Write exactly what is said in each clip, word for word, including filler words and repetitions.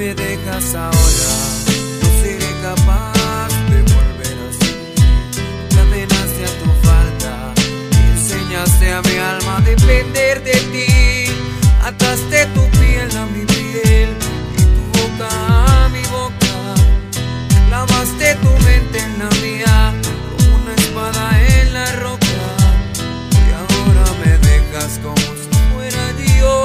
me dejas ahora, no seré capaz de volver a sentir. Cadenaste a tu falta, enseñaste a mi alma a depender de ti. Ataste tu piel a mi piel y tu boca a mi boca. Clavaste tu mente en la mía como una espada en la roca. Y ahora me dejas como si fuera yo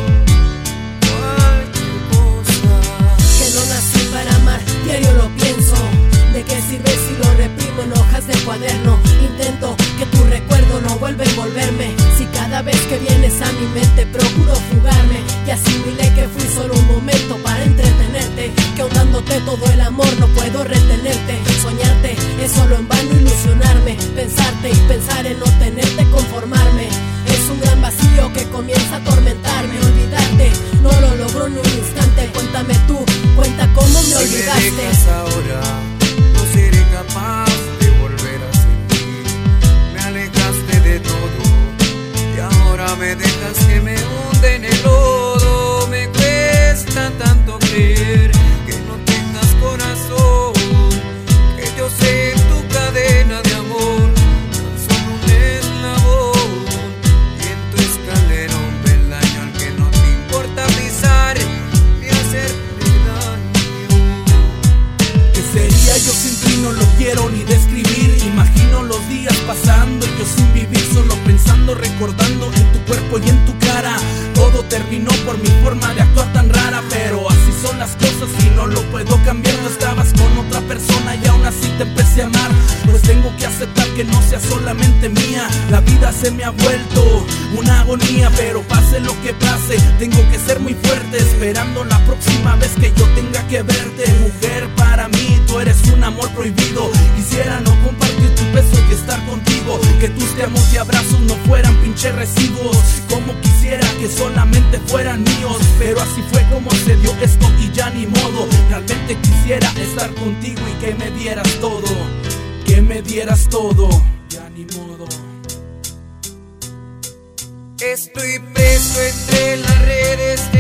cualquier cosa. Que no nací para amar, diario lo pienso. ¿De qué sirve si lo reprimo en hojas de cuaderno? Intento que tu recuerdo no vuelva a envolverme. Si cada vez que vienes a mi mente procuro fugarme, y asimilé que fui solo un momento para entretenerte, que ahondándote todo el amor no puedo retenerte. Soñarte es solo en vano ilusionarme, pensarte y pensar en no tenerte, conformarme. Es un gran vacío que comienza a atormentarme. Olvidarte no lo logro en un instante. Cuéntame tú, cuenta cómo me olvidaste. Si me dejas ahora, no seré capaz de volver a sentir. Me alejaste de todo y ahora me dejas que me hunde en el lodo. Me cuesta tanto creer que no tengas corazón, que yo sé tu cadena de amor tan solo un eslabón, y en tu escalera un peldaño al que no te importa pisar ni hacerle daño. ¿Qué sería yo sin ti? No lo quiero ni describir. Imagino los días pasando y yo sin vivir, solo pensando, recordando en tu cuerpo y en tu cara. Todo terminó por mi forma de actuar tan rara, pero así son las cosas y no lo puedo cambiar. Tú estabas con otra persona y aún así te empecé a amar. Pues tengo que aceptar que no sea solamente mía. La vida se me ha vuelto una agonía, pero pase lo que pase, tengo que ser muy fuerte, esperando la próxima vez que yo tenga que verte. Mujer, para mí tú eres un amor prohibido. Quisiera no compartir tu beso y estar contigo, que tus te amos y abrazos no fueran pinches residuos. Como quisiera que solamente fueran míos, pero así fue como se dio esto y ya ni modo. Realmente quisiera estar contigo y que me dieras todo, que me dieras todo, ya ni modo. Estoy preso entre las redes de